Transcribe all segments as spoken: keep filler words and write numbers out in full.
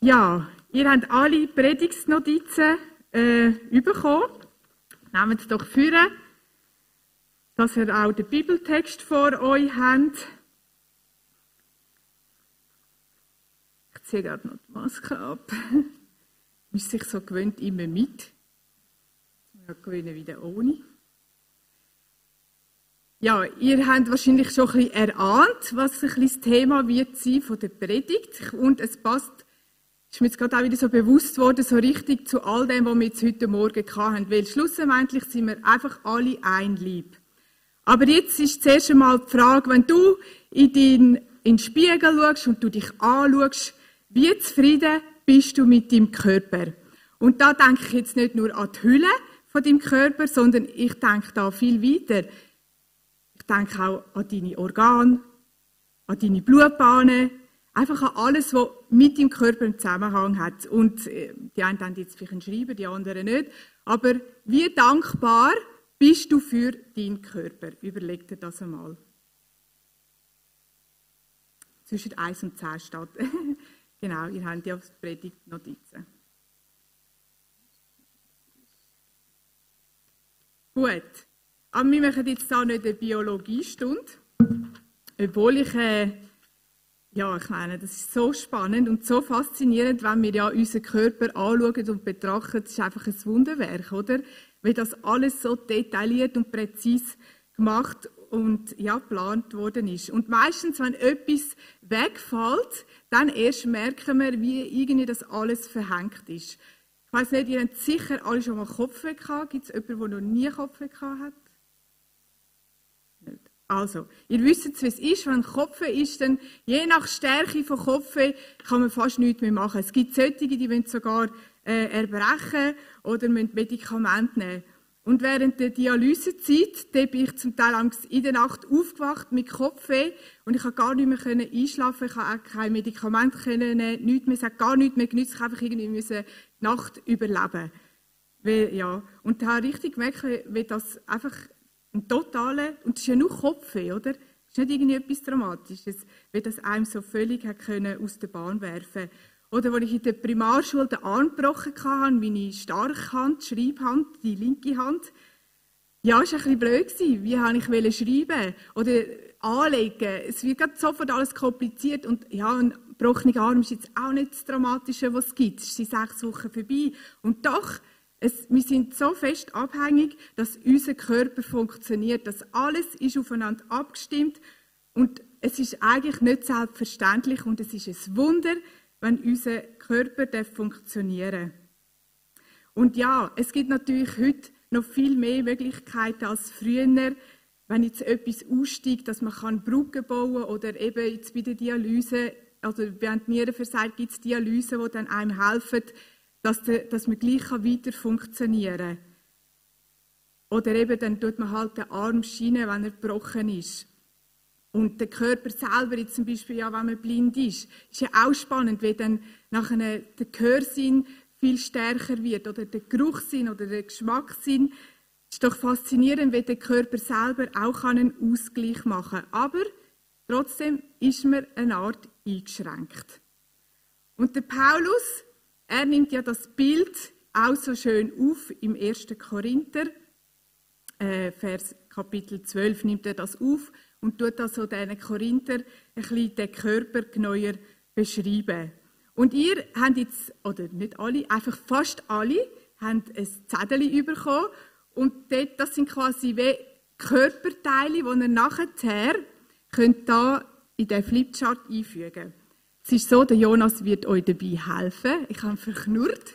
Ja, ihr habt alle Predigtnotizen äh, bekommen. Nehmt es doch vor, dass ihr auch den Bibeltext vor euch habt. Ich ziehe gerade noch die Maske ab. Man ist sich so gewöhnt, immer mit. Wir gewöhnen wieder ohne. Ja, ihr habt wahrscheinlich schon ein bisschen erahnt, was ein bisschen das Thema wird sein von der Predigt. Und es passt, ist mir jetzt gerade auch wieder so bewusst worden, so richtig zu all dem, was wir jetzt heute Morgen hatten. Weil schlussendlich sind wir einfach alle ein Lieb. Aber jetzt ist zuerst einmal die Frage, wenn du in den, in den Spiegel schaust und du dich anschaust, wie zufrieden bist du mit deinem Körper? Und da denke ich jetzt nicht nur an die Hülle von deinem Körper, sondern ich denke da viel weiter. Ich denke auch an deine Organe, an deine Blutbahnen, einfach an alles, was mit deinem Körper im Zusammenhang hat. Und die einen haben jetzt vielleicht ein Schreiben, die anderen nicht. Aber wie dankbar bist du für deinen Körper? Überleg dir das einmal. Zwischen eins und zehn steht. Genau, ihr habt ja auf die Predigtnotizen. Gut. Aber wir machen jetzt da nicht eine Biologiestunde, obwohl ich, äh, ja, ich meine, das ist so spannend und so faszinierend, wenn wir ja unseren Körper anschauen und betrachten. Das ist einfach ein Wunderwerk, oder? Weil das alles so detailliert und präzise gemacht und ja, geplant worden ist. Und meistens, wenn etwas wegfällt, dann erst merken wir, wie irgendwie das alles verhängt ist. Ich weiss nicht, ihr habt sicher alle schon mal Kopfweh gehabt. Gibt es jemanden, der noch nie Kopfweh gehabt hat? Nicht. Also, ihr wisst, wie es ist, wenn Kopfweh ist, dann je nach Stärke von Kopfweh kann man fast nichts mehr machen. Es gibt solche, die wollen sogar äh, erbrechen oder müssen Medikamente nehmen. Und während der Dialysezeit, da bin ich zum Teil in der Nacht aufgewacht mit Kopfweh und ich konnte gar nicht mehr einschlafen, ich konnte auch kein Medikament nehmen, nichts mehr, es hat gar nichts mehr genützt, ich einfach irgendwie müssen die Nacht überleben. Weil, ja, und da habe ich richtig gemerkt, wie das einfach ein totaler, und das ist ja nur Kopfweh, oder? Das ist nicht irgendwie etwas Dramatisches, wie das einem so völlig hat können aus der Bahn werfen. Oder als ich in der Primarschule den Arm gebrochen hatte, meine starke Hand, Schreibhand, die linke Hand. Ja, es war ein bisschen blöd. Wie wollte ich schreiben? Oder anlegen? Es wird gerade sofort alles kompliziert. Und ja, ein gebrochener Arm ist jetzt auch nicht das Dramatische, was es gibt. Es sind sechs Wochen vorbei. Und doch, es, wir sind so fest abhängig, dass unser Körper funktioniert. Dass alles ist aufeinander abgestimmt. Und es ist eigentlich nicht selbstverständlich. Und es ist ein Wunder, wenn unser Körper funktionieren darf. Und ja, es gibt natürlich heute noch viel mehr Möglichkeiten als früher, wenn jetzt etwas aussteigt, dass man Brücken bauen kann oder eben jetzt bei der Dialyse, also während Nierenversagen gibt es Dialyse, die dann einem helfen, dass, der, dass man gleich weiter funktionieren kann. Oder eben dann tut man halt den Arm schienen, wenn er gebrochen ist. Und der Körper selber, jetzt zum Beispiel, ja, wenn man blind ist, ist ja auch spannend, wie dann nachher der Gehörsinn viel stärker wird oder der Geruchssinn oder der Geschmackssinn. Es ist doch faszinierend, wie der Körper selber auch einen Ausgleich machen kann. Aber trotzdem ist man eine Art eingeschränkt. Und der Paulus, er nimmt ja das Bild auch so schön auf im ersten Korinther, äh, Vers Kapitel zwölf nimmt er das auf. Und tut also diesen Korinther ein bisschen den Körper genauer beschreiben. Und ihr habt jetzt, oder nicht alle, einfach fast alle, haben ein Zettel bekommen. Und dort, das sind quasi wie Körperteile, die ihr nachher könnt da in den Flipchart einfügen könnt. Es ist so, der Jonas wird euch dabei helfen. Ich habe verknurrt.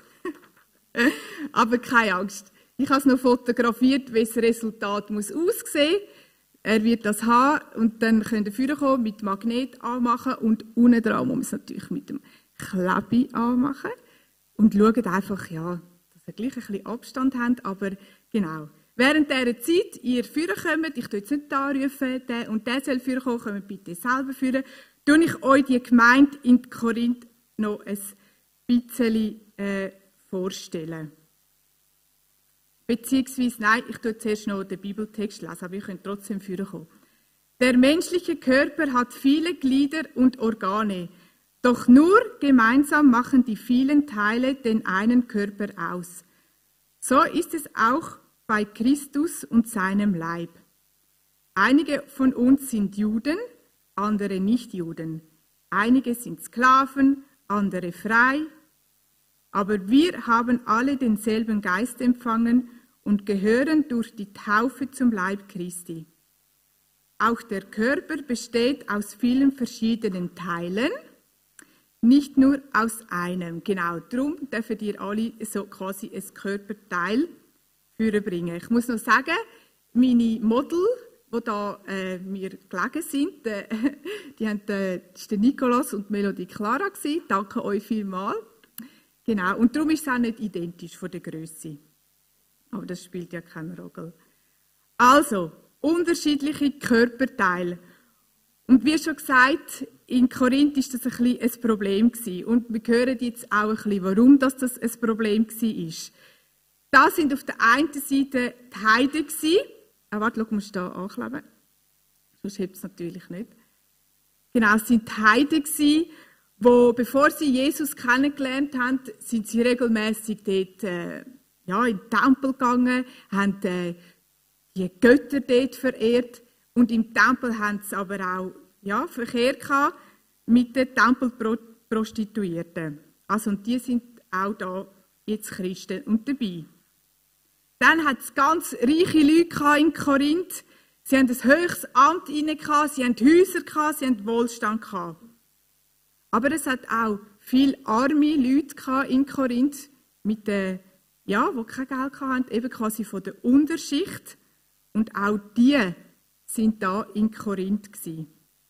Aber keine Angst. Ich habe es noch fotografiert, wie das Resultat muss aussehen muss. Er wird das haben und dann könnt ihr vorne kommen, mit Magnet anmachen und unten dran muss man es natürlich mit dem Klebi anmachen. Und schaut einfach, ja, dass ihr gleich ein bisschen Abstand habt, aber genau. Während dieser Zeit, ihr vorne kommt, ich tue jetzt nicht anrufen, der und der soll vorne kommen, kommt bitte selber vorne, tue ich euch die Gemeinde in Korinth noch ein bisschen äh, vorstellen. Beziehungsweise, nein, ich tue zuerst noch den Bibeltext lesen, aber ihr könnt trotzdem vorkommen. Der menschliche Körper hat viele Glieder und Organe. Doch nur gemeinsam machen die vielen Teile den einen Körper aus. So ist es auch bei Christus und seinem Leib. Einige von uns sind Juden, andere nicht Juden. Einige sind Sklaven, andere frei. Aber wir haben alle denselben Geist empfangen und gehören durch die Taufe zum Leib Christi. Auch der Körper besteht aus vielen verschiedenen Teilen, nicht nur aus einem. Genau, darum dürfen ihr alle so quasi ein Körperteil vorbringen. Ich muss noch sagen, meine Model, die da äh, mir gelegen sind, äh, die haben, äh, das war der Nicolas und die Melodie Clara gewesen. Danke euch vielmals. Genau, und darum ist es auch nicht identisch von der Grösse. Aber das spielt ja keine Rolle. Also, unterschiedliche Körperteile. Und wie schon gesagt, in Korinth war das ein, bisschen ein Problem gewesen. Und wir hören jetzt auch ein bisschen, warum das ein Problem war. Da sind auf der einen Seite die Heiden gewesen. Ah, warte, schau, musst du da ankleben. Sonst hebt es natürlich nicht. Genau, es sind die Heiden gewesen, wo, bevor sie Jesus kennengelernt haben, sind sie regelmäßig dort, äh, ja, in den Tempel gegangen, haben äh, die Götter dort verehrt. Und im Tempel haben sie aber auch ja, Verkehr gehabt mit den Tempelprostituierten. Also, und die sind auch da jetzt Christen und dabei. Dann hat es ganz reiche Leute in Korinth. Sie haben ein höchstes Amt inne gehabt, sie haben Häuser gehabt, sie haben Wohlstand gehabt. Aber es hat auch viele arme Leute in Korinth, mit den, ja, die kein Geld hatten, eben quasi von der Unterschicht. Und auch die sind da in Korinth gewesen.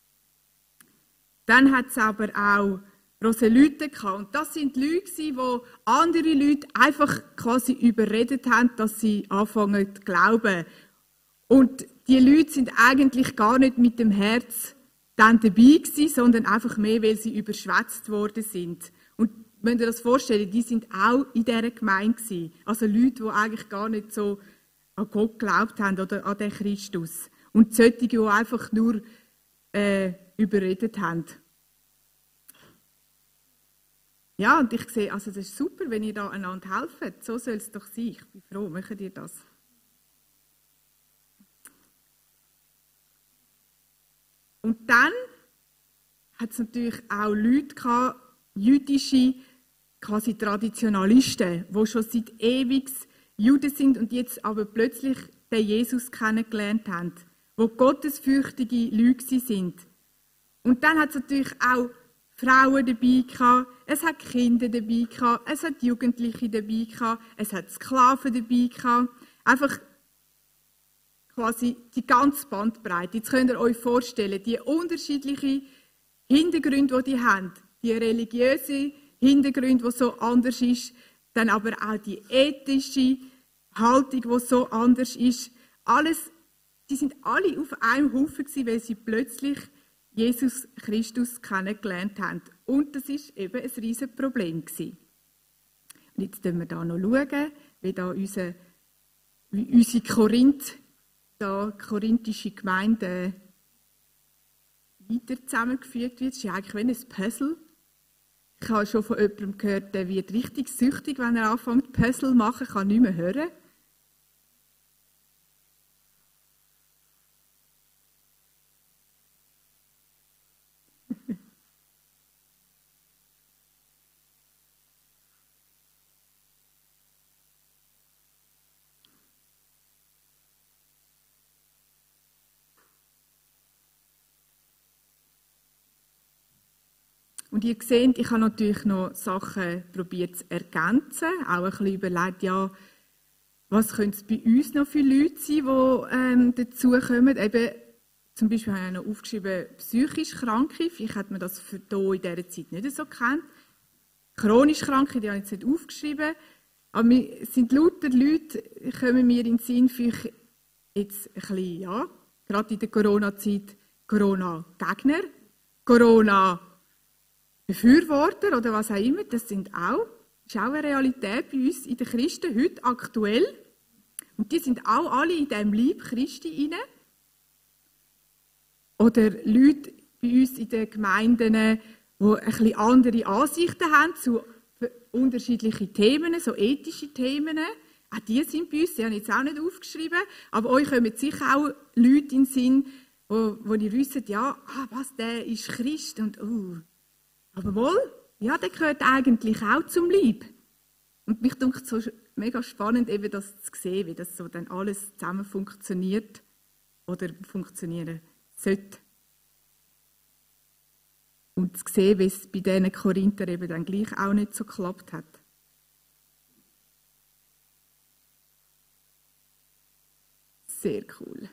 Dann hat es aber auch Proselyten gehabt. Und das sind Leute, die andere Leute einfach quasi überredet haben, dass sie anfangen zu glauben. Und die Leute sind eigentlich gar nicht mit dem Herz dann dabei gewesen, sondern einfach mehr, weil sie überschwätzt worden sind. Und wenn ihr das vorstellt, die sind auch in dieser Gemeinde gewesen. Also Leute, die eigentlich gar nicht so an Gott geglaubt haben oder an den Christus. Und solche, die einfach nur äh, überredet haben. Ja, und ich sehe, also das ist super, wenn ihr da einander helft. So soll es doch sein. Ich bin froh, macht ihr das. Und dann hat es natürlich auch Leute gehabt, jüdische, quasi Traditionalisten, die schon seit ewig Juden sind und jetzt aber plötzlich den Jesus kennengelernt haben, die gottesfürchtige Leute sind. Und dann hat es natürlich auch Frauen dabei gehabt, es hat Kinder dabei gehabt, es hat Jugendliche dabei gehabt, es hat Sklaven dabei gehabt. Einfach quasi die ganze Bandbreite. Jetzt könnt ihr euch vorstellen, die unterschiedlichen Hintergründe, die die haben, die religiösen Hintergründe, die so anders ist, dann aber auch die ethische Haltung, die so anders ist. Alles, die sind alle auf einem Haufen gewesen, weil sie plötzlich Jesus Christus kennengelernt haben. Und das ist eben ein riesiges Problem gewesen. Und jetzt schauen wir da noch, schauen, wie da unser, wie unsere Korinth, da korinthische Gemeinde weiter zusammengeführt wird. Das ist ja eigentlich wie ein Puzzle. Ich habe schon von jemandem gehört, der wird richtig süchtig, wenn er anfängt Puzzle zu machen, kann nicht mehr hören. Und ihr seht, ich habe natürlich noch Sachen probiert zu ergänzen, auch ein bisschen überlegt, ja, was könnte es bei uns noch für Leute sein, die ähm, dazukommen. Eben, zum Beispiel habe ich noch aufgeschrieben, psychisch Kranke, vielleicht hat man das für hier in dieser Zeit nicht so gekannt. Chronisch Kranke, die habe ich jetzt nicht aufgeschrieben. Aber es sind lauter Leute, kommen mir in den Sinn, vielleicht jetzt ein bisschen, ja, gerade in der Corona-Zeit, Corona-Gegner, Corona- Befürworter oder was auch immer, das sind auch, ist auch eine Realität bei uns in den Christen heute aktuell. Und die sind auch alle in diesem Leib Christi inne. Oder Leute bei uns in den Gemeinden, die ein bisschen andere Ansichten haben zu unterschiedlichen Themen, so ethische Themen. Auch die sind bei uns, die habe ich jetzt auch nicht aufgeschrieben, aber euch kommen sicher auch Leute in den Sinn, wo, wo ihr wisst, ja, ah, was, der ist Christ und uh. aber wohl, ja, der gehört eigentlich auch zum Leib. Und mich dunkt so mega spannend, eben das zu sehen, wie das so dann alles zusammen funktioniert oder funktionieren sollte. Und zu sehen, wie es bei diesen Korinther eben dann gleich auch nicht so geklappt hat. Sehr cool.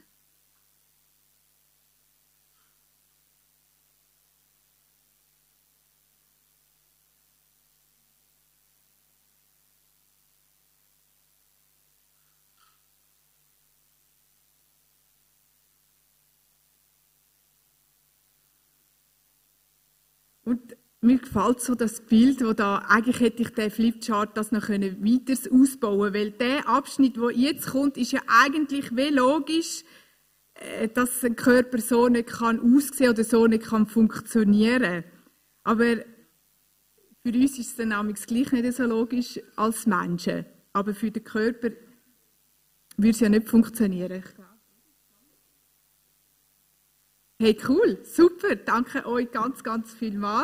Und mir gefällt so das Bild, wo da, eigentlich hätte ich den Flipchart das noch weiter ausbauen können, weil der Abschnitt, der jetzt kommt, ist ja eigentlich wie logisch, dass ein Körper so nicht kann aussehen oder so nicht kann funktionieren. Aber für uns ist es dann manchmal gleich nicht so logisch als Menschen. Aber für den Körper würde es ja nicht funktionieren. Hey, cool, super, danke euch ganz, ganz vielmal.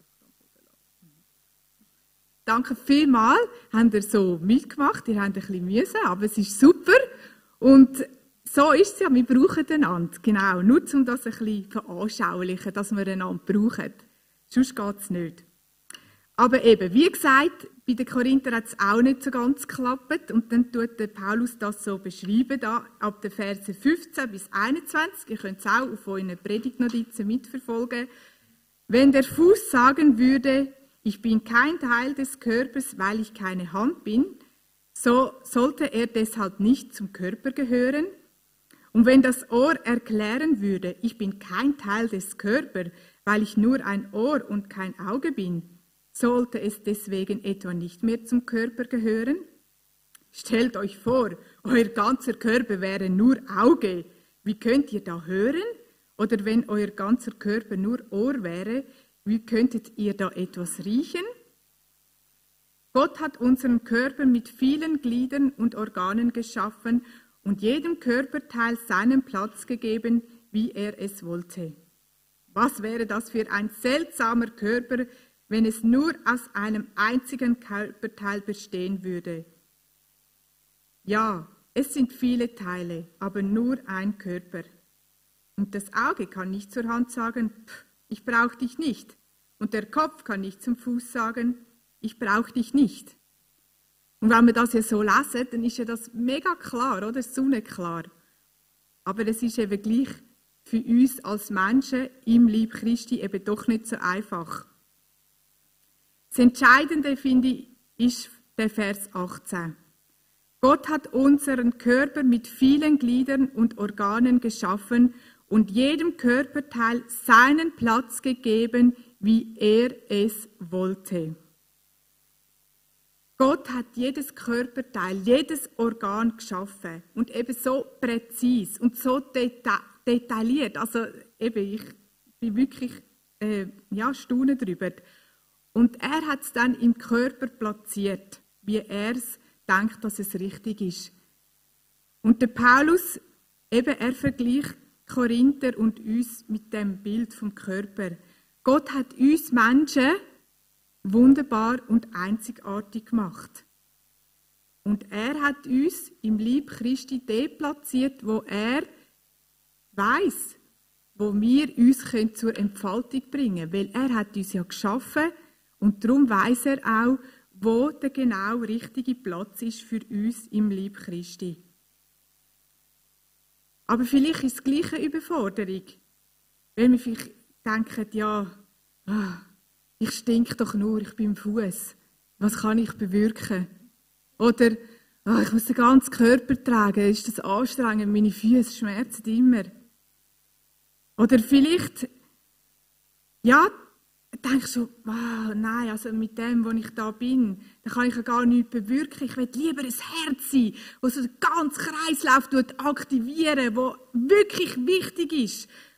Danke vielmal, habt ihr so mitgemacht, ihr habt ein bisschen müssen, aber es ist super. Und so ist es ja, wir brauchen einander, genau, nur um das ein bisschen veranschaulichen, dass wir einander brauchen. Sonst geht es nicht. Aber eben, wie gesagt, bei den Korinther hat es auch nicht so ganz geklappt. Und dann tut der Paulus das so beschreiben, da, ab den Versen fünfzehn bis einundzwanzig. Ihr könnt es auch auf euren Predigtnotizen mitverfolgen. Wenn der Fuß sagen würde, ich bin kein Teil des Körpers, weil ich keine Hand bin, so sollte er deshalb nicht zum Körper gehören. Und wenn das Ohr erklären würde, ich bin kein Teil des Körpers, weil ich nur ein Ohr und kein Auge bin, sollte es deswegen etwa nicht mehr zum Körper gehören? Stellt euch vor, euer ganzer Körper wäre nur Auge. Wie könnt ihr da hören? Oder wenn euer ganzer Körper nur Ohr wäre, wie könntet ihr da etwas riechen? Gott hat unseren Körper mit vielen Gliedern und Organen geschaffen und jedem Körperteil seinen Platz gegeben, wie er es wollte. Was wäre das für ein seltsamer Körper, wenn es nur aus einem einzigen Körperteil bestehen würde? Ja, es sind viele Teile, aber nur ein Körper. Und das Auge kann nicht zur Hand sagen, pff, ich brauche dich nicht. Und der Kopf kann nicht zum Fuß sagen, ich brauche dich nicht. Und wenn wir das ja so lesen, dann ist ja das mega klar, oder? Sonnenklar. Aber es ist eben gleich für uns als Menschen im Leib Christi eben doch nicht so einfach. Das Entscheidende, finde ich, ist der Vers achtzehn. Gott hat unseren Körper mit vielen Gliedern und Organen geschaffen und jedem Körperteil seinen Platz gegeben, wie er es wollte. Gott hat jedes Körperteil, jedes Organ geschaffen und eben so präzise und so deta- detailliert. Also eben, ich bin wirklich äh, ja, staune darüber. Und er hat es dann im Körper platziert, wie er es denkt, dass es richtig ist. Und der Paulus, eben, er vergleicht Korinther und uns mit dem Bild vom Körper. Gott hat uns Menschen wunderbar und einzigartig gemacht. Und er hat uns im Leib Christi deplatziert, wo er weiss, wo wir uns zur Entfaltung bringen können. Weil er hat uns ja geschaffen und darum weiss er auch, wo der genau richtige Platz ist für uns im Leib Christi. Aber vielleicht ist es gleich eine Überforderung. Wenn wir vielleicht denken, ja, ich stinke doch nur, ich bin im Fuß. Was kann ich bewirken? Oder oh, ich muss den ganzen Körper tragen, ist das anstrengend, meine Füße schmerzen immer. Oder vielleicht, ja, denkst du, wow, nein, also mit dem, wo ich da bin, da kann ich ja gar nichts bewirken. Ich will lieber ein Herz sein, das so den ganzen Kreislauf aktivieren, das wirklich wichtig ist.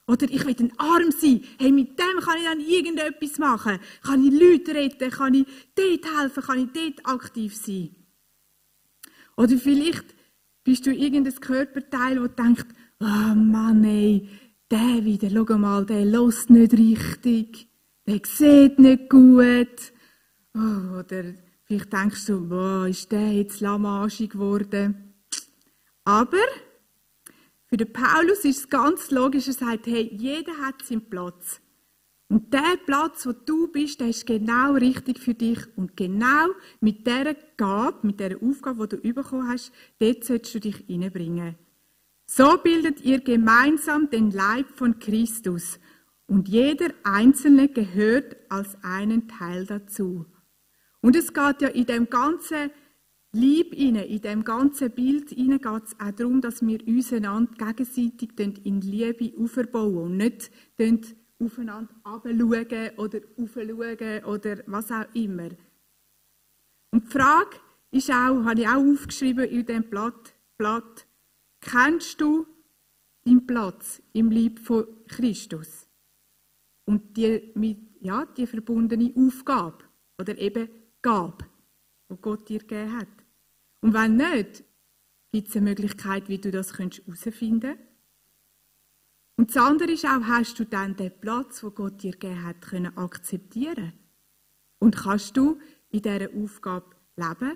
Oder ich will ein Arm sein. Hey, mit dem kann ich dann irgendetwas machen. Kann ich Leute retten? Kann ich dort helfen? Kann ich dort aktiv sein? Oder vielleicht bist du irgendein Körperteil, wo denkt, oh Mann, ey, der wieder, schau mal, der hört nicht richtig, der sieht nicht gut. Oh, oder vielleicht denkst du, boah, ist der jetzt lahmarschig geworden? Aber für den Paulus ist es ganz logisch, er sagt, hey, jeder hat seinen Platz. Und der Platz, wo du bist, der ist genau richtig für dich. Und genau mit dieser Gabe, mit dieser Aufgabe, die du bekommen hast, dort sollst du dich hineinbringen. So bildet ihr gemeinsam den Leib von Christus. Und jeder Einzelne gehört als einen Teil dazu. Und es geht ja in dem ganzen Lieb inne, in dem ganzen Bild inne geht es auch darum, dass wir uns einander gegenseitig in Liebe aufbauen und nicht aufeinander herabschauen oder aufschauen oder was auch immer. Und die Frage ist auch, habe ich auch aufgeschrieben in diesem Blatt, Blatt, kennst du deinen Platz im Leib von Christus? Und die, mit, ja, die verbundene Aufgabe oder eben Gabe, die Gott dir gegeben hat. Und wenn nicht, gibt es eine Möglichkeit, wie du das herausfinden kannst. Und das andere ist auch, hast du dann den Platz, den Gott dir gegeben hat, können akzeptieren? Und kannst du in dieser Aufgabe leben?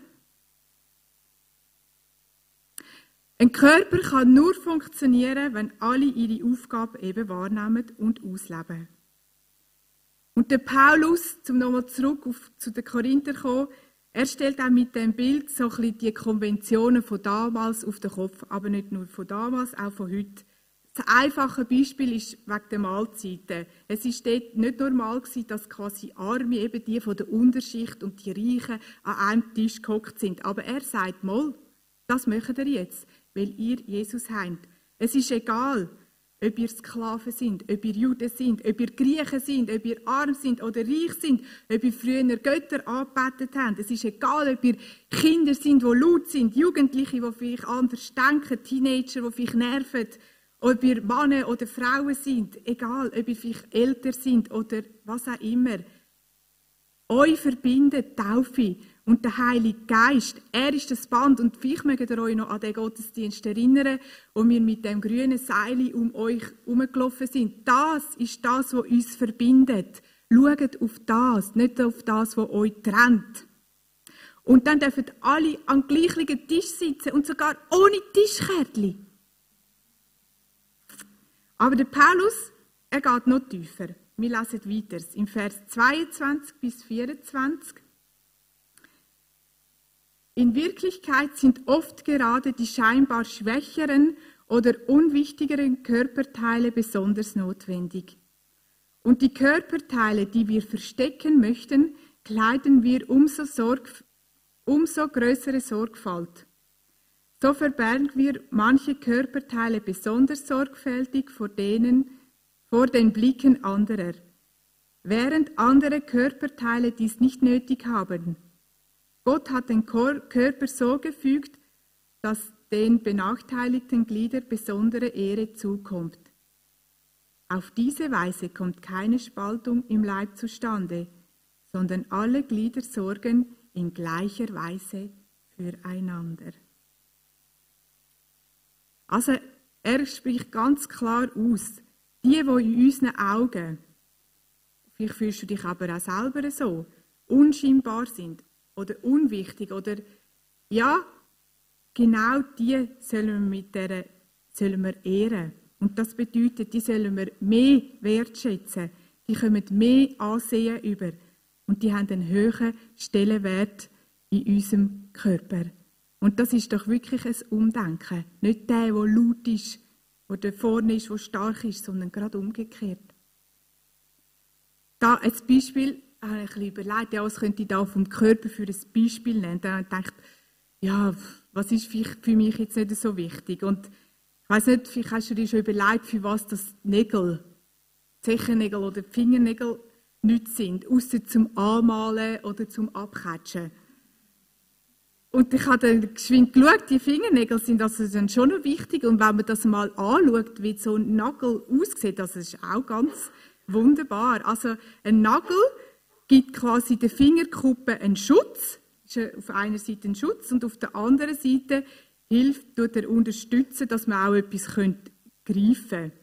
Ein Körper kann nur funktionieren, wenn alle ihre Aufgabe eben wahrnehmen und ausleben. Und der Paulus, um nochmal zurück auf, zu den Korinther zu kommen, er stellt auch mit dem Bild so ein bisschen die Konventionen von damals auf den Kopf, aber nicht nur von damals, auch von heute. Das einfache Beispiel ist wegen der Mahlzeiten. Es war dort nicht normal, dass quasi Arme, eben die von der Unterschicht und die Reichen, an einem Tisch gehockt sind. Aber er sagt mal, das macht ihr jetzt, weil ihr Jesus habt. Es ist egal, ob ihr Sklaven sind, ob ihr Juden sind, ob ihr Griechen sind, ob ihr arm sind oder reich sind, ob ihr früher Götter angebetet habt. Es ist egal, ob ihr Kinder sind, die laut sind, Jugendliche, die vielleicht anders denken, Teenager, die vielleicht nerven, ob ihr Männer oder Frauen sind, egal, ob ihr vielleicht älter sind oder was auch immer. Euch verbindet Taufe und der Heilige Geist. Er ist das Band. Und vielleicht mögt ihr euch noch an den Gottesdienst erinnern, wo wir mit dem grünen Seil um euch herumgelaufen sind. Das ist das, was uns verbindet. Schaut auf das, nicht auf das, was euch trennt. Und dann dürfen alle am gleichen Tisch sitzen und sogar ohne Tischkärtchen. Aber der Paulus, er geht noch tiefer. Wir lesen weiter, im Vers zweiundzwanzig bis vierundzwanzig. In Wirklichkeit sind oft gerade die scheinbar schwächeren oder unwichtigeren Körperteile besonders notwendig. Und die Körperteile, die wir verstecken möchten, kleiden wir umso, Sorg- umso größere Sorgfalt. So verbergen wir manche Körperteile besonders sorgfältig vor, denen, vor den Blicken anderer, während andere Körperteile dies nicht nötig haben. Gott hat den Körper so gefügt, dass den benachteiligten Gliedern besondere Ehre zukommt. Auf diese Weise kommt keine Spaltung im Leib zustande, sondern alle Glieder sorgen in gleicher Weise füreinander. Also er spricht ganz klar aus, die, die in unseren Augen, vielleicht fühlst du dich aber auch selber so, unscheinbar sind oder unwichtig oder ja, genau die sollen wir mit der sollen wir ehren. Und das bedeutet, die sollen wir mehr wertschätzen, die kommen mehr Ansehen über und die haben einen höheren Stellenwert in unserem Körper. Und das ist doch wirklich ein Umdenken. Nicht der, der laut ist, der da vorne ist, der stark ist, sondern gerade umgekehrt. Da ein Beispiel, habe ich ein bisschen überlegt, ja, was könnte ich da vom Körper für ein Beispiel nennen? Dann habe ich gedacht, ja, was ist für mich jetzt nicht so wichtig? Und ich weiss nicht, vielleicht hast du dir schon überlegt, für was das Nägel, die Zechennägel oder die Fingernägel nicht sind, ausser zum Anmalen oder zum Abkatschen. Und ich habe dann geschwind geschaut, die Fingernägel sind also dann schon noch wichtig. Und wenn man das mal anschaut, wie so ein Nagel aussieht, das ist auch ganz wunderbar. Also ein Nagel gibt quasi der Fingerkuppe einen Schutz, ist auf einer Seite ein Schutz und auf der anderen Seite hilft, tut er unterstützen, dass man auch etwas greifen könnte.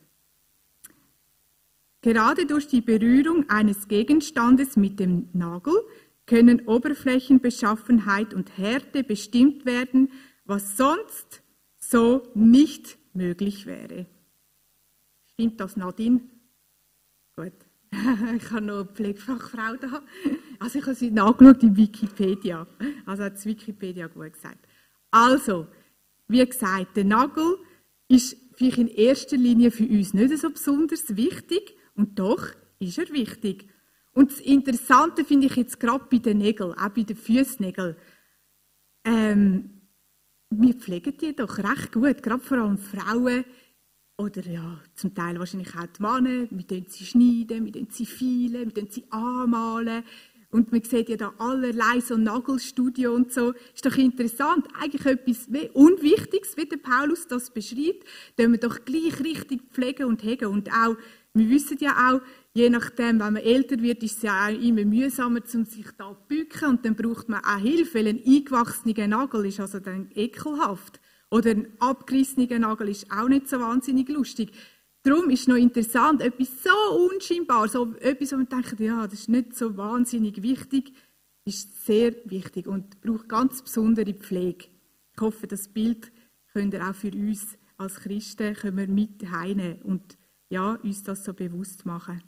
Gerade durch die Berührung eines Gegenstandes mit dem Nagel können Oberflächenbeschaffenheit und Härte bestimmt werden, was sonst so nicht möglich wäre. Stimmt das, Nadine? Gut. Ich habe noch eine Pflegefachfrau da. Also ich habe sie nachgeschaut in Wikipedia. Also hat es Wikipedia gut gesagt. Also, wie gesagt, der Nagel ist vielleicht in erster Linie für uns nicht so besonders wichtig, und doch ist er wichtig. Und das Interessante finde ich jetzt gerade bei den Nägeln, auch bei den Fußnägeln. Ähm, wir pflegen die doch recht gut, gerade vor allem Frauen. Oder ja, zum Teil wahrscheinlich auch die Männer. Wir tun sie schneiden, wir tun sie feilen, wir tun sie anmalen. Und man sieht ja da allerlei so Nagelstudio und so. Ist doch interessant. Eigentlich etwas Unwichtiges, wie der Paulus das beschreibt, tun wir doch gleich richtig pflegen und hegen. Und auch, wir wissen ja auch, je nachdem, wenn man älter wird, ist es ja auch immer mühsamer, um sich da zu bücken. Und dann braucht man auch Hilfe, weil ein eingewachsener Nagel ist also dann ekelhaft. Oder ein abgerissener Nagel ist auch nicht so wahnsinnig lustig. Darum ist noch interessant, etwas so unscheinbar, so etwas, wo man denkt, ja, das ist nicht so wahnsinnig wichtig, ist sehr wichtig und braucht ganz besondere Pflege. Ich hoffe, das Bild könnt ihr auch für uns als Christen können wir mit heimnehmen und ja, uns das so bewusst machen.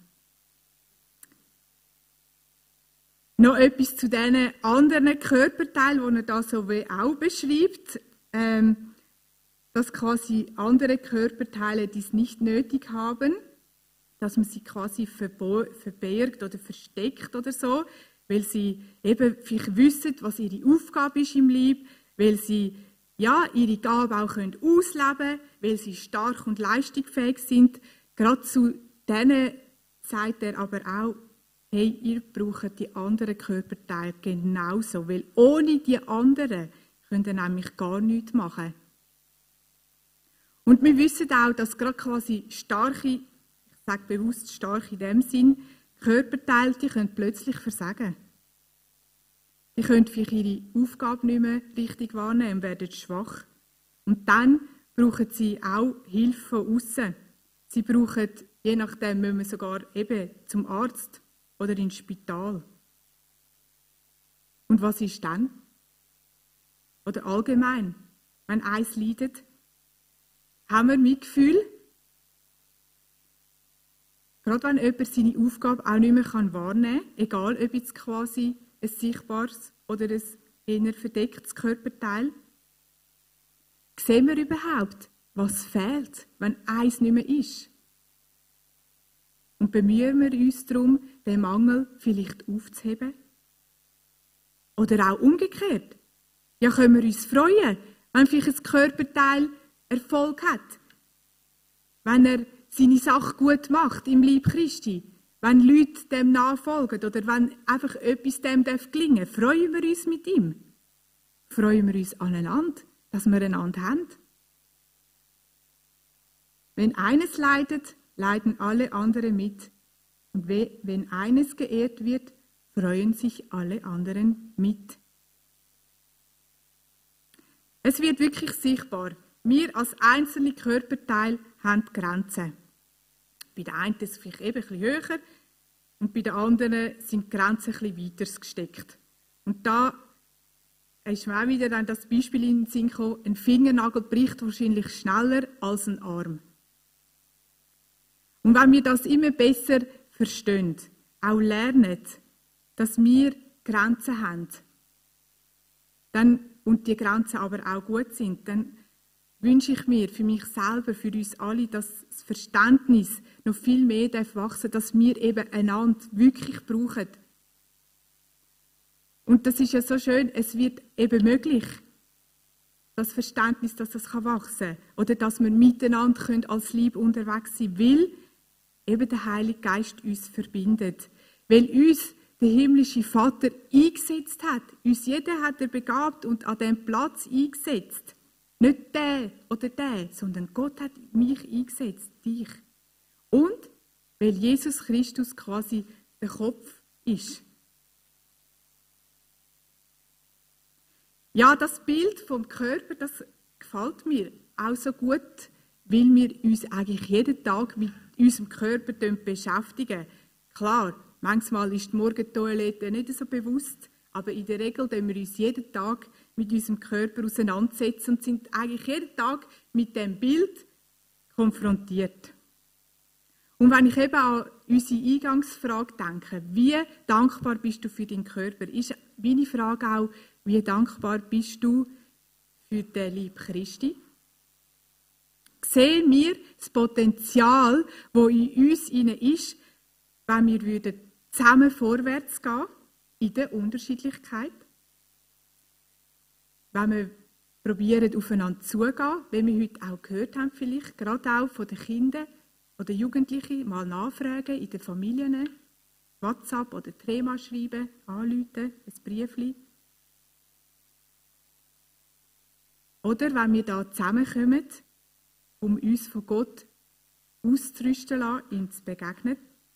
Noch etwas zu diesen anderen Körperteilen, die er da so auch beschreibt. Ähm, dass quasi andere Körperteile dies nicht nötig haben, dass man sie quasi verbergt oder versteckt oder so, weil sie eben vielleicht wissen, was ihre Aufgabe ist im Leben, weil sie ja, ihre Gabe auch können ausleben können, weil sie stark und leistungsfähig sind. Gerade zu denen sagt er aber auch, hey, ihr braucht die anderen Körperteile genauso, weil ohne die anderen könnt ihr nämlich gar nichts machen. Und wir wissen auch, dass gerade quasi starke, ich sage bewusst stark in dem Sinn, Körperteile, die können plötzlich versagen. Die können vielleicht ihre Aufgabe nicht mehr richtig wahrnehmen und werden schwach. Und dann brauchen sie auch Hilfe von außen. Sie brauchen, je nachdem, müssen wir sogar eben zum Arzt oder ins Spital. Und was ist dann? Oder allgemein, wenn eins leidet, haben wir Mitgefühl? Gerade wenn jemand seine Aufgabe auch nicht mehr wahrnehmen kann, egal ob jetzt quasi ein sichtbares oder ein eher verdecktes Körperteil, sehen wir überhaupt, was fehlt, wenn eins nicht mehr ist? Und bemühen wir uns darum, den Mangel vielleicht aufzuheben? Oder auch umgekehrt. Ja, können wir uns freuen, wenn vielleicht ein Körperteil Erfolg hat, wenn er seine Sache gut macht im Leib Christi, wenn Leute dem nachfolgen oder wenn einfach etwas dem gelingen darf, freuen wir uns mit ihm. Freuen wir uns aneinander, dass wir einander haben. Wenn eines leidet, leiden alle anderen mit. Und wenn eines geehrt wird, freuen sich alle anderen mit. Es wird wirklich sichtbar. Wir als einzelne Körperteile haben Grenzen. Bei den einen ist es vielleicht eben ein bisschen höher und bei den anderen sind die Grenzen ein bisschen weiter gesteckt. Und da ist mir auch wieder dann das Beispiel in den Sinn gekommen, ein Fingernagel bricht wahrscheinlich schneller als ein Arm. Und wenn wir das immer besser verstehen, auch lernen, dass wir Grenzen haben, dann, und die Grenzen aber auch gut sind, dann wünsche ich mir für mich selber, für uns alle, dass das Verständnis noch viel mehr wachsen darf, dass wir eben einander wirklich brauchen. Und das ist ja so schön, es wird eben möglich, das Verständnis, dass das wachsen kann. Oder dass wir miteinander können als Lieb unterwegs sein können, weil eben der Heilige Geist uns verbindet. Weil uns der himmlische Vater eingesetzt hat. Uns jeden hat er begabt und an diesem Platz eingesetzt. Nicht der oder der, sondern Gott hat mich eingesetzt, dich. Und weil Jesus Christus quasi der Kopf ist. Ja, das Bild vom Körper, das gefällt mir auch so gut, weil wir uns eigentlich jeden Tag mit unserem Körper beschäftigen. Klar, manchmal ist die Morgentoilette nicht so bewusst, aber in der Regel setzen wir uns jeden Tag mit unserem Körper auseinandersetzen und sind eigentlich jeden Tag mit dem Bild konfrontiert. Und wenn ich eben an unsere Eingangsfrage denke, wie dankbar bist du für deinen Körper, ist meine Frage auch, wie dankbar bist du für den Leib Christi? Sehen wir das Potenzial, das in uns ist, wenn wir zusammen vorwärts gehen in der Unterschiedlichkeit? Wenn wir probieren, aufeinander zuzugehen, wie wir heute auch gehört haben, vielleicht, gerade auch von den Kindern oder Jugendlichen, mal nachfragen in den Familien, WhatsApp oder Thema schreiben, anrufen, ein Briefchen. Oder wenn wir da zusammenkommen, um uns von Gott auszurüsten lassen, ihm zu begegnen.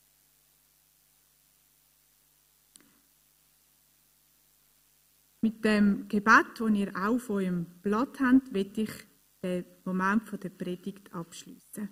Mit dem Gebet, das ihr auch auf eurem Blatt habt, möchte ich den Moment der Predigt abschließen.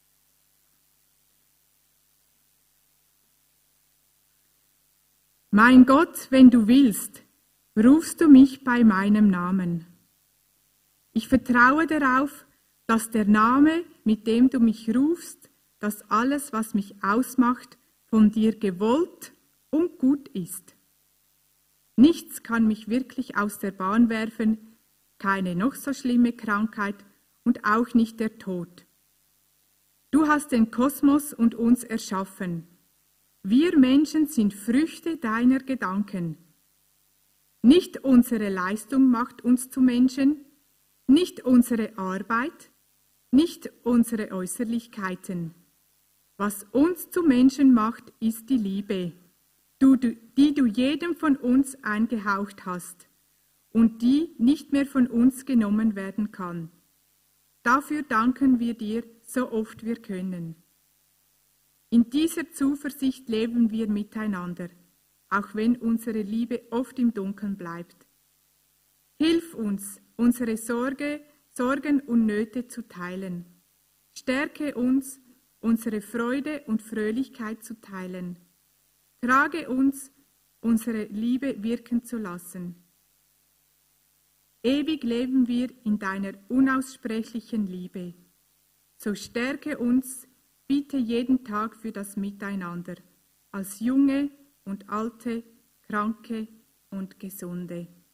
Mein Gott, wenn du willst, rufst du mich bei meinem Namen. Ich vertraue darauf, dass der Name, mit dem du mich rufst, dass alles, was mich ausmacht, von dir gewollt und gut ist. Nichts kann mich wirklich aus der Bahn werfen, keine noch so schlimme Krankheit und auch nicht der Tod. Du hast den Kosmos und uns erschaffen. Wir Menschen sind Früchte deiner Gedanken. Nicht unsere Leistung macht uns zu Menschen, nicht unsere Arbeit, nicht unsere Äußerlichkeiten. Was uns zu Menschen macht, ist die Liebe, die du jedem von uns eingehaucht hast und die nicht mehr von uns genommen werden kann. Dafür danken wir dir, so oft wir können. In dieser Zuversicht leben wir miteinander, auch wenn unsere Liebe oft im Dunkeln bleibt. Hilf uns, unsere Sorge, Sorgen und Nöte zu teilen. Stärke uns, unsere Freude und Fröhlichkeit zu teilen. Trage uns, unsere Liebe wirken zu lassen. Ewig leben wir in deiner unaussprechlichen Liebe. So stärke uns, bitte jeden Tag für das Miteinander, als Junge und Alte, Kranke und Gesunde.